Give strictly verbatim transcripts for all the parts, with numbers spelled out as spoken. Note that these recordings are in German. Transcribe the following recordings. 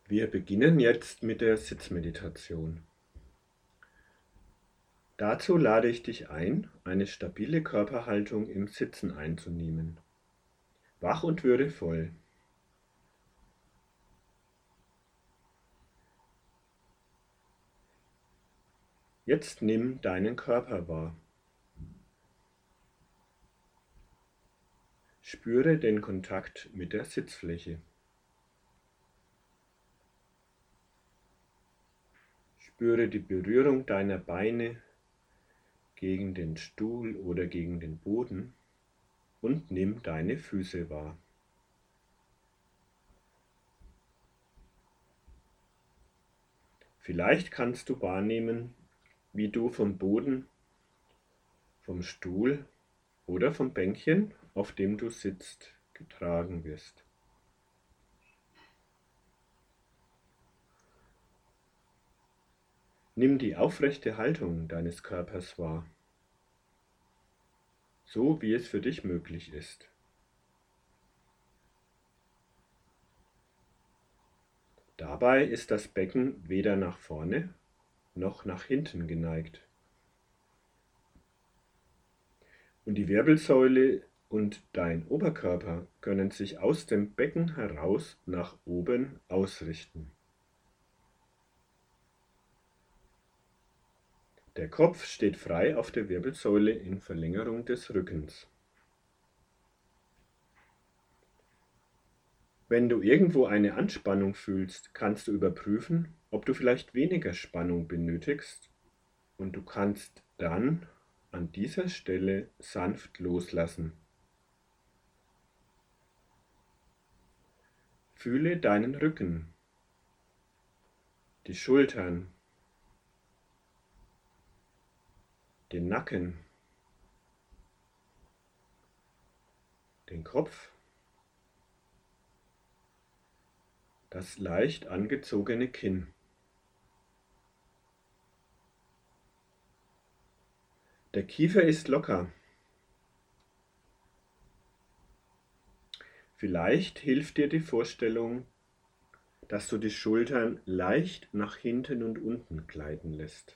Wir beginnen jetzt mit der Sitzmeditation. Dazu lade ich dich ein, eine stabile Körperhaltung im Sitzen einzunehmen. Wach und würdevoll. Jetzt nimm deinen Körper wahr. Spüre den Kontakt mit der Sitzfläche. Spüre die Berührung deiner Beine gegen den Stuhl oder gegen den Boden und nimm deine Füße wahr. Vielleicht kannst du wahrnehmen, wie du vom Boden, vom Stuhl oder vom Bänkchen, auf dem du sitzt, getragen wirst. Nimm die aufrechte Haltung deines Körpers wahr, so wie es für dich möglich ist. Dabei ist das Becken weder nach vorne noch nach hinten geneigt. Und die Wirbelsäule und dein Oberkörper können sich aus dem Becken heraus nach oben ausrichten. Der Kopf steht frei auf der Wirbelsäule in Verlängerung des Rückens. Wenn du irgendwo eine Anspannung fühlst, kannst du überprüfen, ob du vielleicht weniger Spannung benötigst, und du kannst dann an dieser Stelle sanft loslassen. Fühle deinen Rücken, die Schultern, den Nacken, den Kopf, das leicht angezogene Kinn. Der Kiefer ist locker. Vielleicht hilft dir die Vorstellung, dass du die Schultern leicht nach hinten und unten gleiten lässt.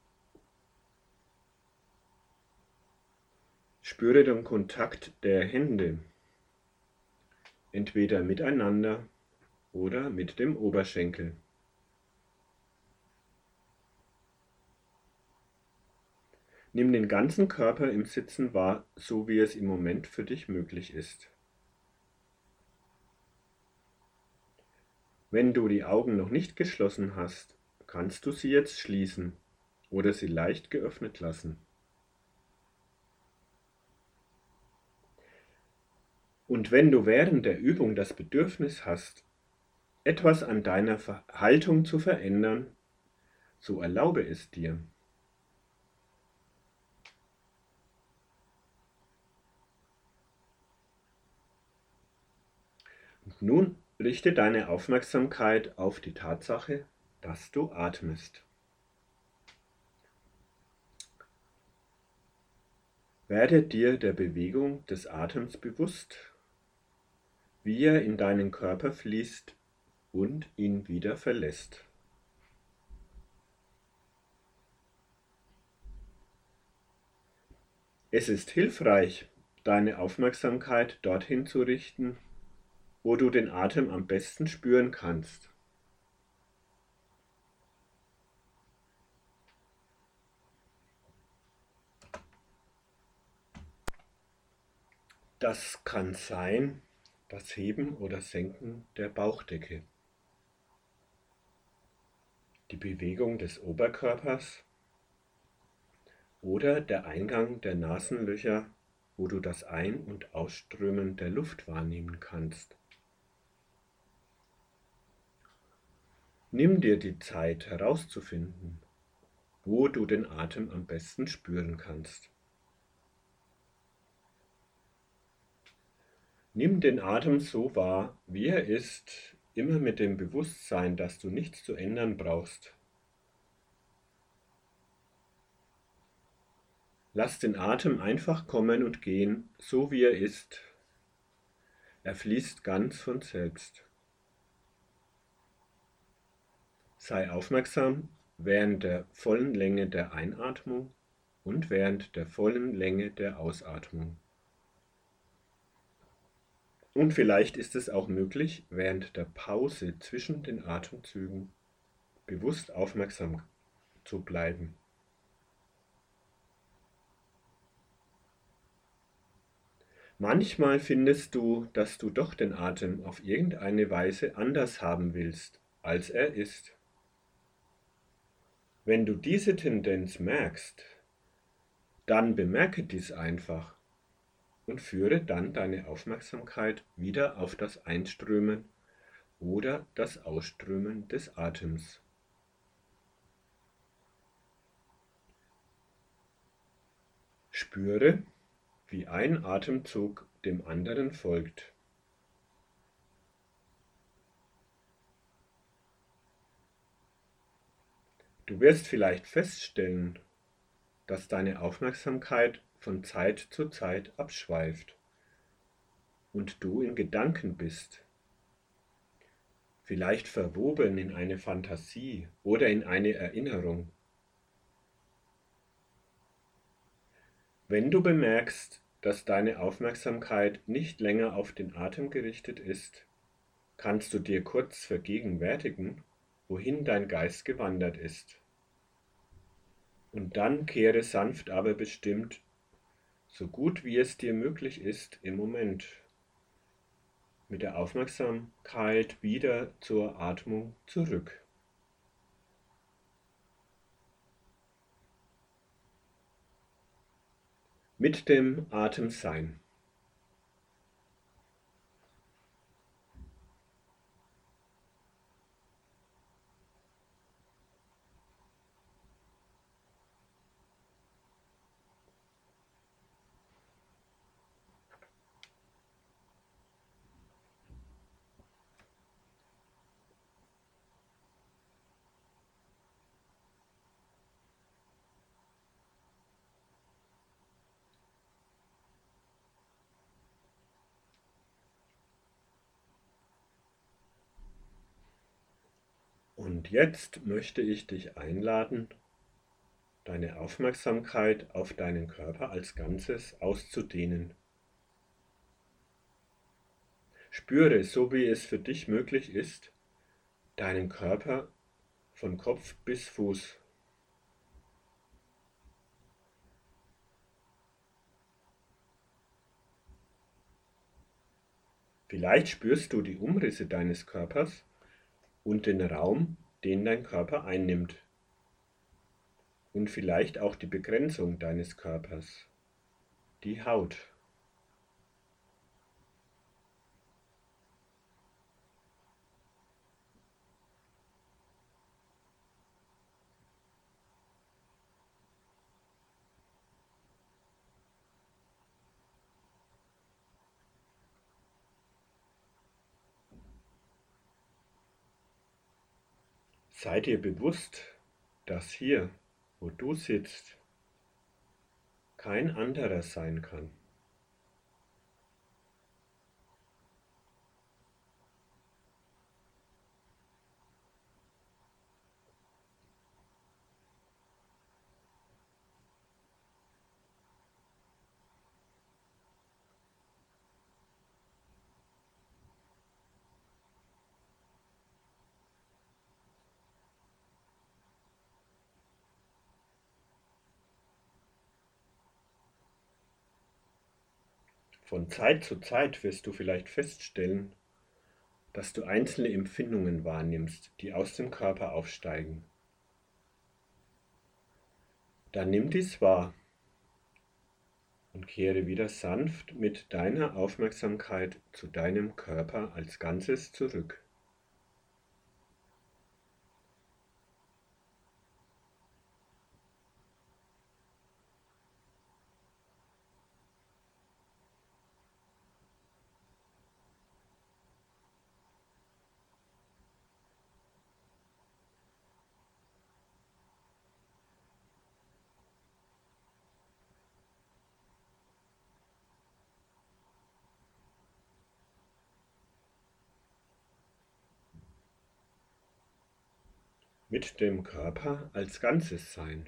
Spüre den Kontakt der Hände, entweder miteinander oder mit dem Oberschenkel. Nimm den ganzen Körper im Sitzen wahr, so wie es im Moment für dich möglich ist. Wenn du die Augen noch nicht geschlossen hast, kannst du sie jetzt schließen oder sie leicht geöffnet lassen. Und wenn du während der Übung das Bedürfnis hast, etwas an deiner Haltung zu verändern, so erlaube es dir. Und nun richte deine Aufmerksamkeit auf die Tatsache, dass du atmest. Werde dir der Bewegung des Atems bewusst, wie er in deinen Körper fließt und ihn wieder verlässt. Es ist hilfreich, deine Aufmerksamkeit dorthin zu richten, wo du den Atem am besten spüren kannst. Das kann sein, das Heben oder Senken der Bauchdecke, die Bewegung des Oberkörpers oder der Eingang der Nasenlöcher, wo du das Ein- und Ausströmen der Luft wahrnehmen kannst. Nimm dir die Zeit herauszufinden, wo du den Atem am besten spüren kannst. Nimm den Atem so wahr, wie er ist, immer mit dem Bewusstsein, dass du nichts zu ändern brauchst. Lass den Atem einfach kommen und gehen, so wie er ist. Er fließt ganz von selbst. Sei aufmerksam während der vollen Länge der Einatmung und während der vollen Länge der Ausatmung. Und vielleicht ist es auch möglich, während der Pause zwischen den Atemzügen bewusst aufmerksam zu bleiben. Manchmal findest du, dass du doch den Atem auf irgendeine Weise anders haben willst, als er ist. Wenn du diese Tendenz merkst, dann bemerke dies einfach und führe dann deine Aufmerksamkeit wieder auf das Einströmen oder das Ausströmen des Atems. Spüre, wie ein Atemzug dem anderen folgt. Du wirst vielleicht feststellen, dass deine Aufmerksamkeit von Zeit zu Zeit abschweift und du in Gedanken bist, vielleicht verwoben in eine Fantasie oder in eine Erinnerung. Wenn du bemerkst, dass deine Aufmerksamkeit nicht länger auf den Atem gerichtet ist, kannst du dir kurz vergegenwärtigen, wohin dein Geist gewandert ist. Und dann kehre sanft aber bestimmt, so gut wie es dir möglich ist im Moment, mit der Aufmerksamkeit wieder zur Atmung zurück. Mit dem Atem sein. Und jetzt möchte ich dich einladen, deine Aufmerksamkeit auf deinen Körper als Ganzes auszudehnen. Spüre, so wie es für dich möglich ist, deinen Körper von Kopf bis Fuß. Vielleicht spürst du die Umrisse deines Körpers und den Raum, den dein Körper einnimmt. Und vielleicht auch die Begrenzung deines Körpers, die Haut. Sei dir bewusst, dass hier, wo du sitzt, kein anderer sein kann. Von Zeit zu Zeit wirst du vielleicht feststellen, dass du einzelne Empfindungen wahrnimmst, die aus dem Körper aufsteigen. Dann nimm dies wahr und kehre wieder sanft mit deiner Aufmerksamkeit zu deinem Körper als Ganzes zurück. mit dem Körper als Ganzes sein.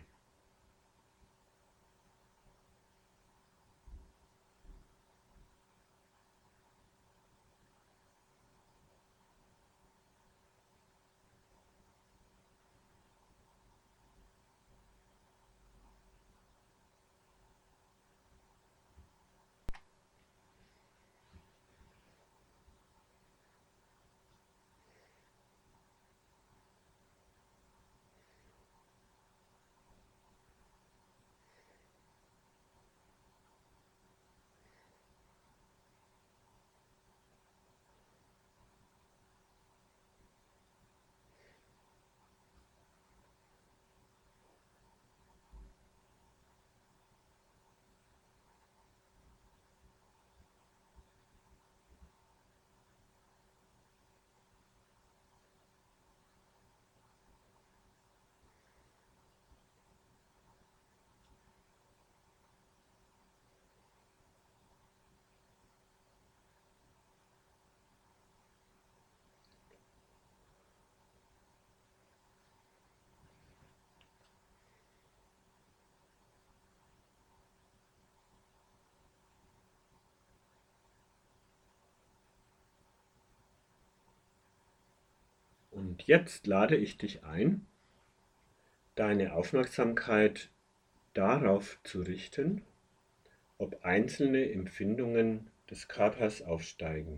Und jetzt lade ich dich ein, deine Aufmerksamkeit darauf zu richten, ob einzelne Empfindungen des Körpers aufsteigen.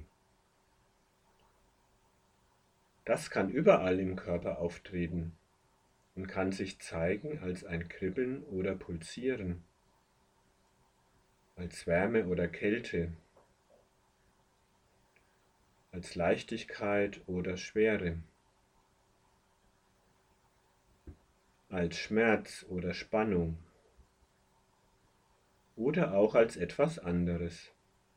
Das kann überall im Körper auftreten und kann sich zeigen als ein Kribbeln oder Pulsieren, als Wärme oder Kälte, als Leichtigkeit oder Schwere, als Schmerz oder Spannung oder auch als etwas anderes.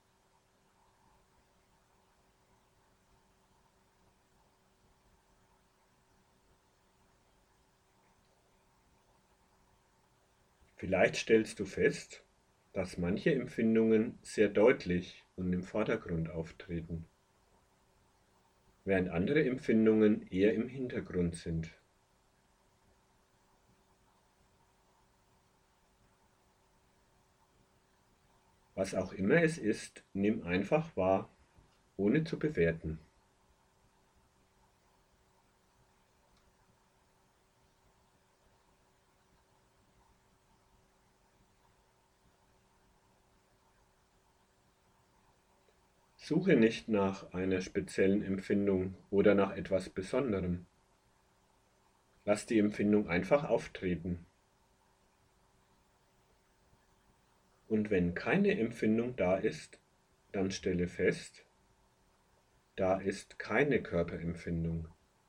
Vielleicht stellst du fest, dass manche Empfindungen sehr deutlich und im Vordergrund auftreten, während andere Empfindungen eher im Hintergrund sind. Was auch immer es ist, nimm einfach wahr, ohne zu bewerten. Suche nicht nach einer speziellen Empfindung oder nach etwas Besonderem. Lass die Empfindung einfach auftreten. Und wenn keine Empfindung da ist, dann stelle fest, da ist keine Körperempfindung.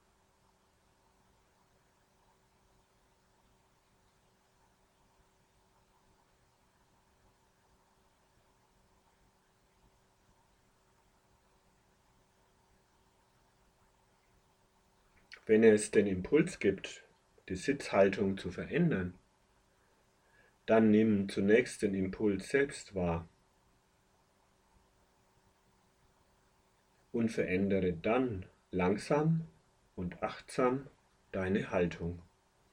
Wenn es den Impuls gibt, die Sitzhaltung zu verändern, dann nimm zunächst den Impuls selbst wahr und verändere dann langsam und achtsam deine Haltung.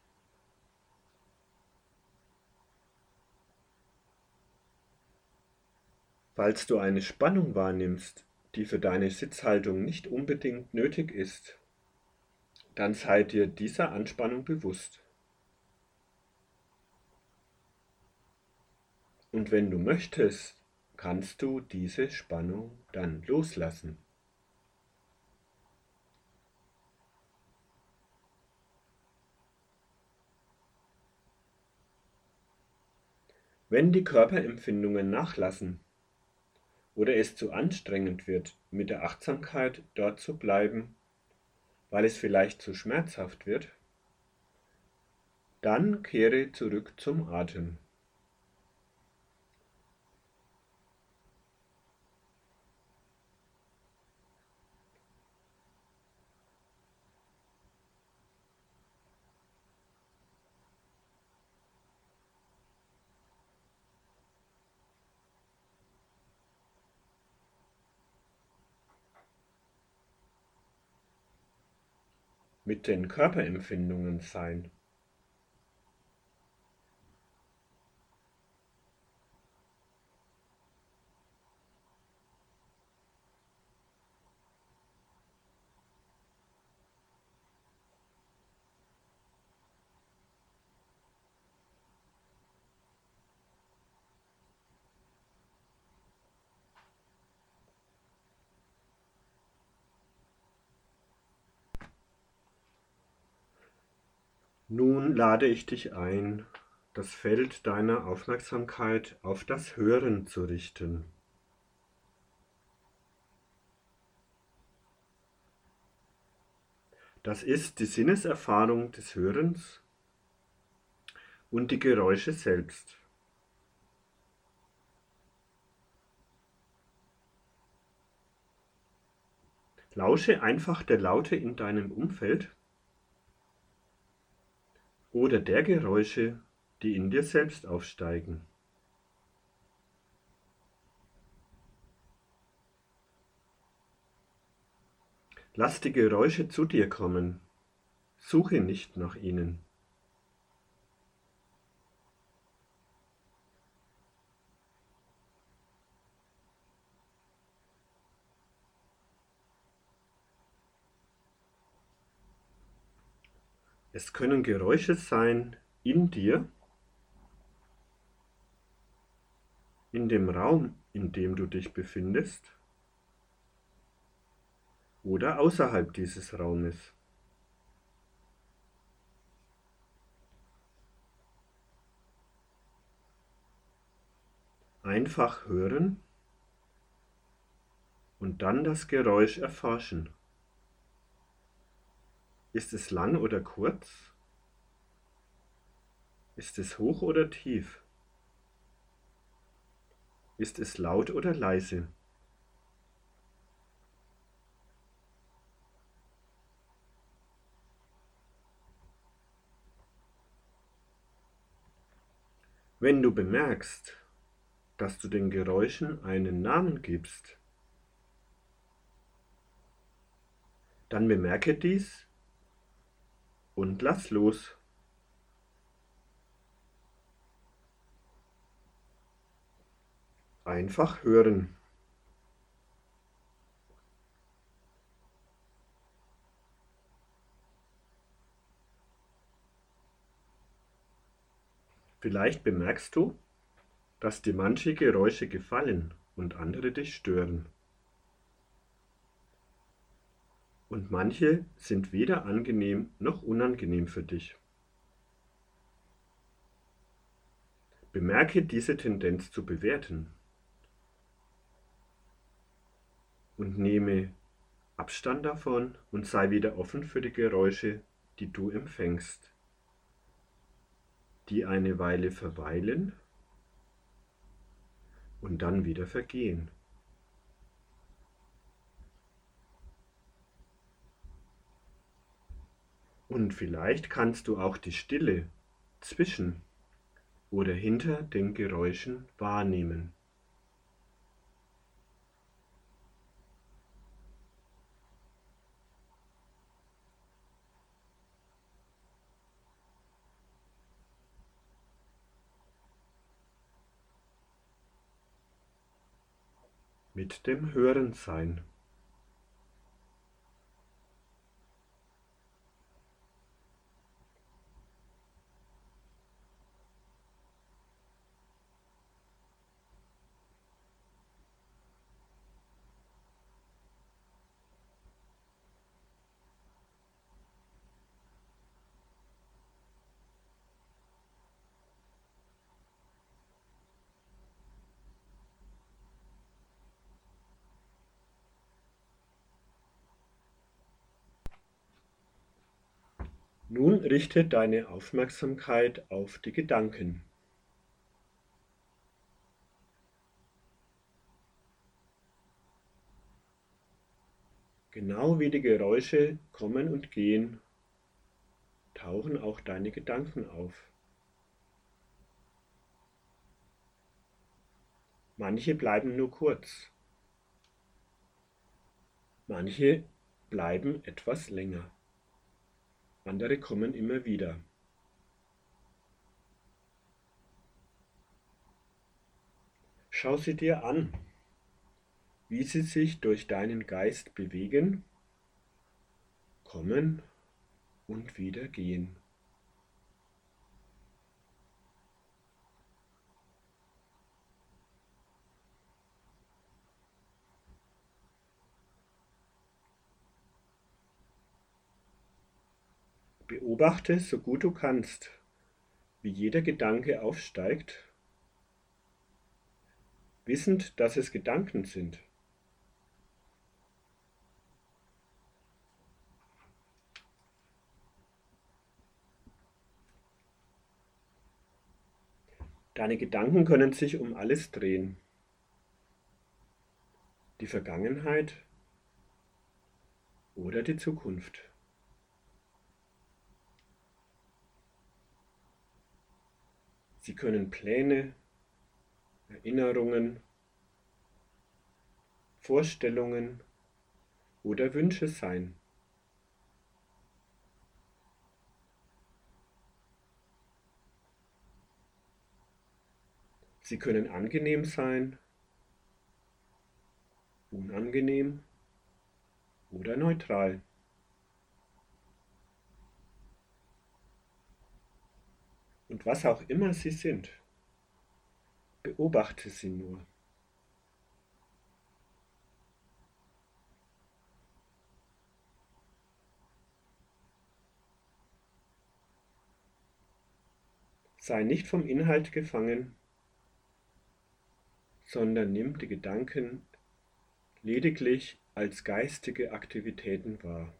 Falls du eine Spannung wahrnimmst, die für deine Sitzhaltung nicht unbedingt nötig ist, dann sei dir dieser Anspannung bewusst. Und wenn du möchtest, kannst du diese Spannung dann loslassen. Wenn die Körperempfindungen nachlassen oder es zu anstrengend wird, mit der Achtsamkeit dort zu bleiben, weil es vielleicht zu schmerzhaft wird, dann kehre zurück zum Atem. mit den Körperempfindungen sein. Nun lade ich dich ein, das Feld deiner Aufmerksamkeit auf das Hören zu richten. Das ist die Sinneserfahrung des Hörens und die Geräusche selbst. Lausche einfach der Laute in deinem Umfeld oder der Geräusche, die in dir selbst aufsteigen. Lass die Geräusche zu dir kommen, suche nicht nach ihnen. Es können Geräusche sein in dir, in dem Raum, in dem du dich befindest, oder außerhalb dieses Raumes. Einfach hören und dann das Geräusch erforschen. Ist es lang oder kurz? Ist es hoch oder tief? Ist es laut oder leise? Wenn du bemerkst, dass du den Geräuschen einen Namen gibst, dann bemerke dies und lass los. Einfach hören. Vielleicht bemerkst du, dass dir manche Geräusche gefallen und andere dich stören. Und manche sind weder angenehm noch unangenehm für dich. Bemerke diese Tendenz zu bewerten und nehme Abstand davon und sei wieder offen für die Geräusche, die du empfängst, die eine Weile verweilen und dann wieder vergehen. Und vielleicht kannst du auch die Stille zwischen oder hinter den Geräuschen wahrnehmen. Mit dem Hörensein. Nun richte deine Aufmerksamkeit auf die Gedanken. Genau wie die Geräusche kommen und gehen, tauchen auch deine Gedanken auf. Manche bleiben nur kurz, manche bleiben etwas länger. Andere kommen immer wieder. Schau sie dir an, wie sie sich durch deinen Geist bewegen, kommen und wieder gehen. Beobachte, so gut du kannst, wie jeder Gedanke aufsteigt, wissend, dass es Gedanken sind. Deine Gedanken können sich um alles drehen. Die Vergangenheit oder die Zukunft. Sie können Pläne, Erinnerungen, Vorstellungen oder Wünsche sein. Sie können angenehm sein, unangenehm oder neutral. Und was auch immer sie sind, beobachte sie nur. Sei nicht vom Inhalt gefangen, sondern nimm die Gedanken lediglich als geistige Aktivitäten wahr.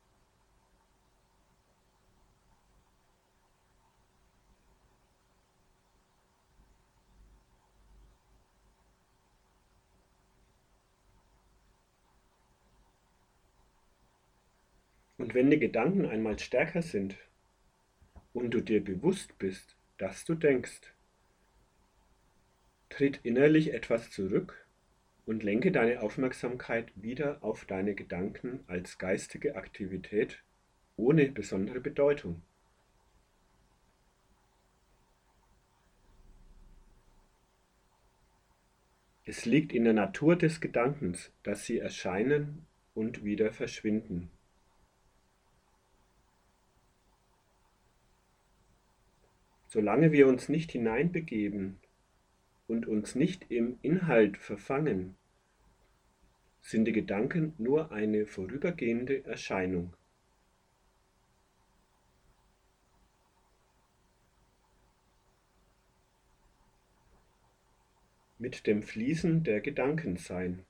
Und wenn die Gedanken einmal stärker sind und du dir bewusst bist, dass du denkst, tritt innerlich etwas zurück und lenke deine Aufmerksamkeit wieder auf deine Gedanken als geistige Aktivität ohne besondere Bedeutung. Es liegt in der Natur des Gedankens, dass sie erscheinen und wieder verschwinden. Solange wir uns nicht hineinbegeben und uns nicht im Inhalt verfangen, sind die Gedanken nur eine vorübergehende Erscheinung. Mit dem Fließen der Gedanken sein.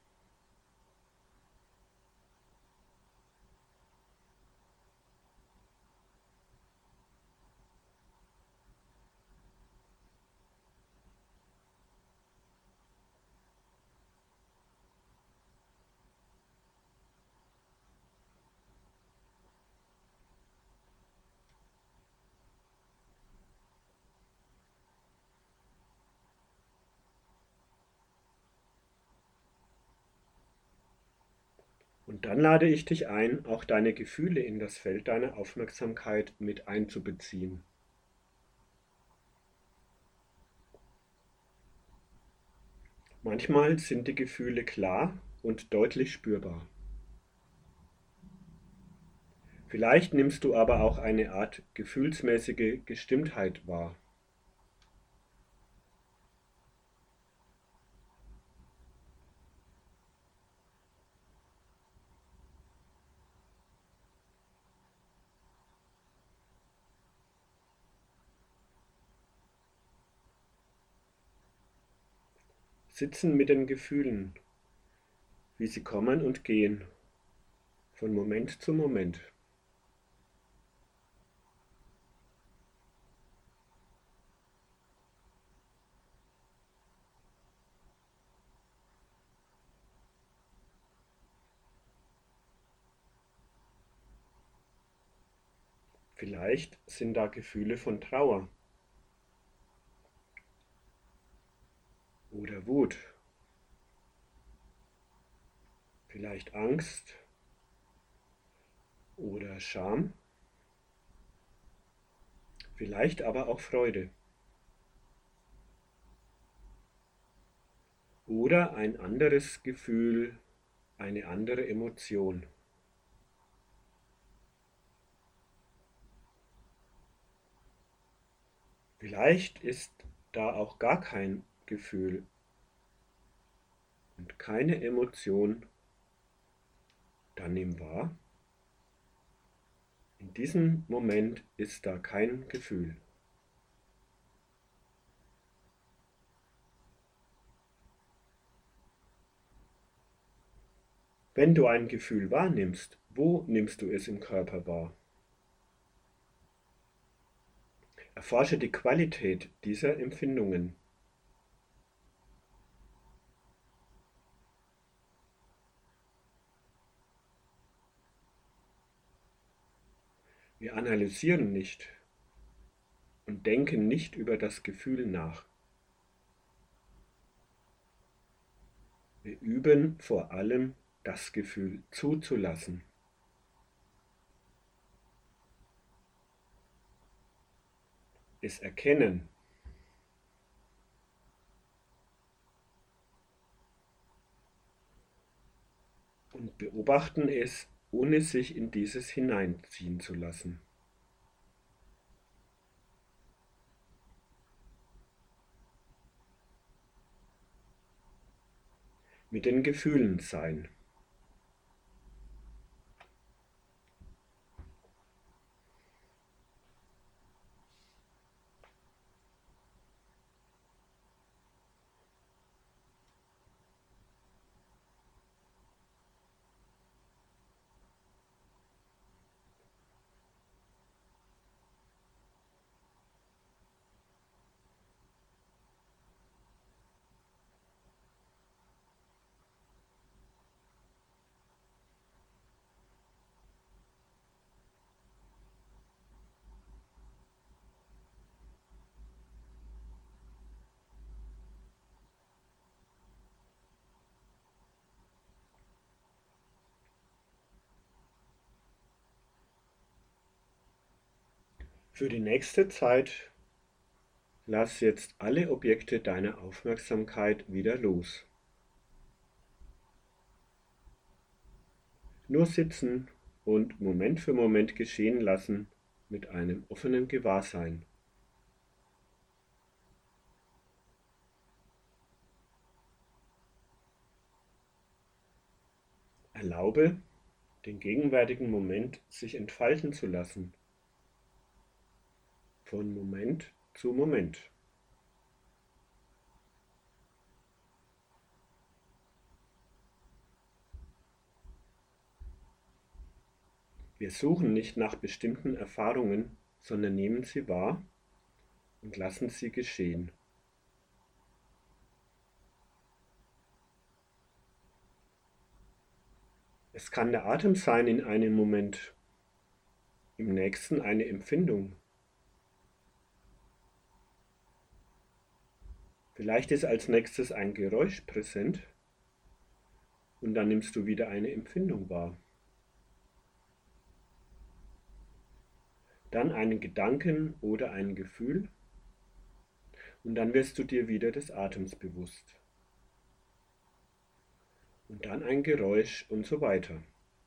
Und dann lade ich dich ein, auch deine Gefühle in das Feld deiner Aufmerksamkeit mit einzubeziehen. Manchmal sind die Gefühle klar und deutlich spürbar. Vielleicht nimmst du aber auch eine Art gefühlsmäßige Gestimmtheit wahr. Sitzen mit den Gefühlen, wie sie kommen und gehen, von Moment zu Moment. Vielleicht sind da Gefühle von Trauer oder Wut, vielleicht Angst oder Scham vielleicht aber auch Freude oder ein anderes Gefühl, eine andere Emotion. Vielleicht ist da auch gar kein Gefühl und keine Emotion. Dann nimm wahr, in diesem Moment ist da kein Gefühl. Wenn du ein Gefühl wahrnimmst, wo nimmst du es im Körper wahr? Erforsche die Qualität dieser Empfindungen. Wir analysieren nicht und denken nicht über das Gefühl nach. Wir üben vor allem, das Gefühl zuzulassen. Es erkennen. Und beobachten es, ohne sich in dieses hineinziehen zu lassen. Mit den Gefühlen sein. Für die nächste Zeit lass jetzt alle Objekte deiner Aufmerksamkeit wieder los. Nur sitzen und Moment für Moment geschehen lassen mit einem offenen Gewahrsein. Erlaube, den gegenwärtigen Moment sich entfalten zu lassen. Von Moment zu Moment. Wir suchen nicht nach bestimmten Erfahrungen, sondern nehmen sie wahr und lassen sie geschehen. Es kann der Atem sein in einem Moment, im nächsten eine Empfindung. Vielleicht ist als nächstes ein Geräusch präsent und dann nimmst du wieder eine Empfindung wahr. Dann einen Gedanken oder ein Gefühl und dann wirst du dir wieder des Atems bewusst. Und dann ein Geräusch und so weiter.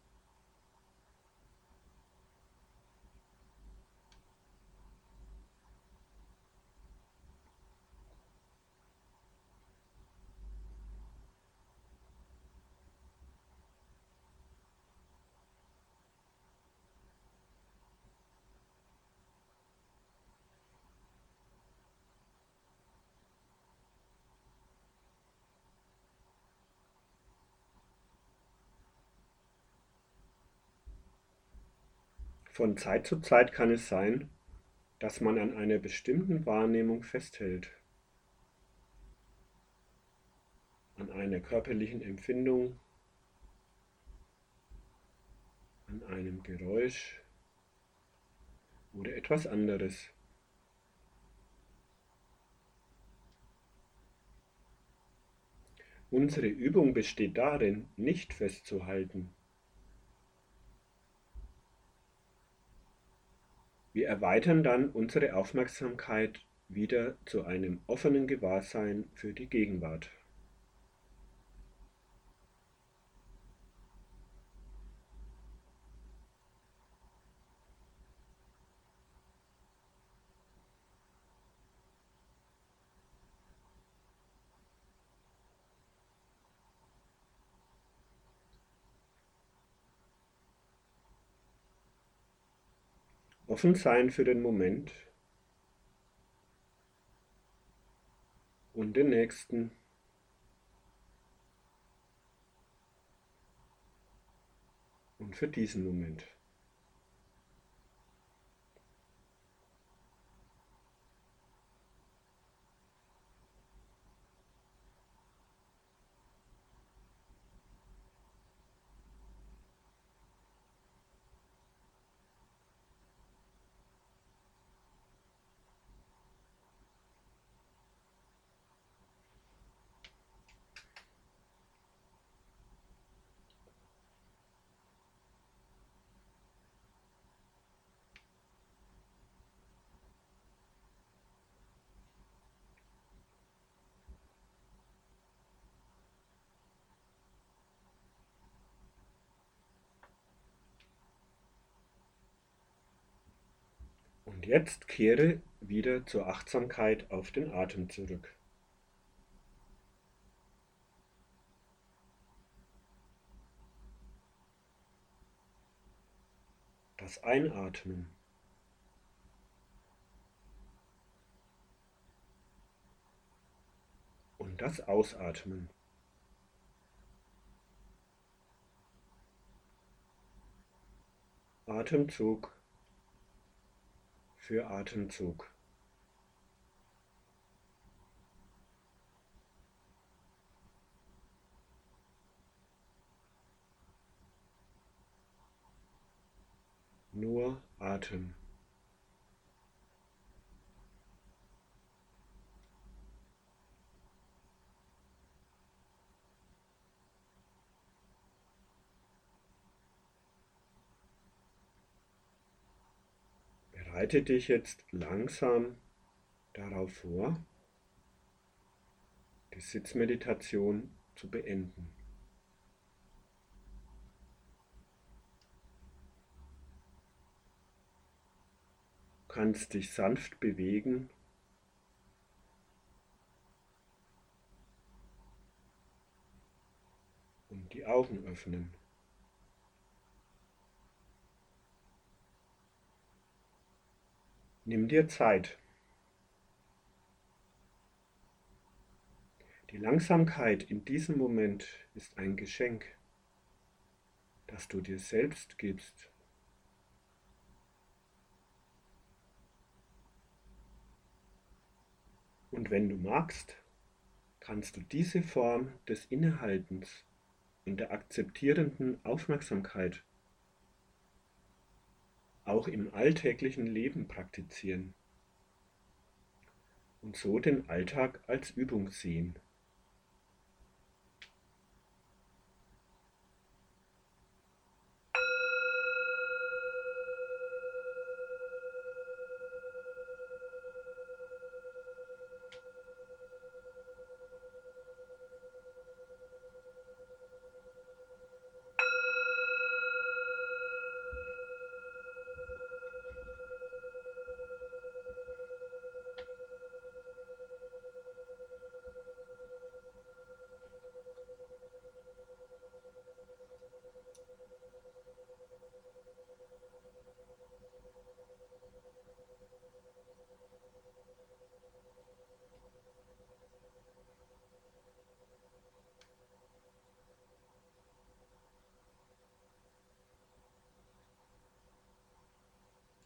Von Zeit zu Zeit kann es sein, dass man an einer bestimmten Wahrnehmung festhält, an einer körperlichen Empfindung, an einem Geräusch oder etwas anderes. Unsere Übung besteht darin, nicht festzuhalten, Wir erweitern dann unsere Aufmerksamkeit wieder zu einem offenen Gewahrsein für die Gegenwart. Offen sein für den Moment und den nächsten. Und für diesen Moment. Und jetzt kehre wieder zur Achtsamkeit auf den Atem zurück. Das Einatmen. Und das Ausatmen. Atemzug für Atemzug. Nur Atem. Bereite dich jetzt langsam darauf vor, die Sitzmeditation zu beenden. Du kannst dich sanft bewegen und die Augen öffnen. Nimm dir Zeit. Die Langsamkeit in diesem Moment ist ein Geschenk, das du dir selbst gibst. Und wenn du magst, kannst du diese Form des Innehaltens und der akzeptierenden Aufmerksamkeit auch im alltäglichen Leben praktizieren und so den Alltag als Übung sehen.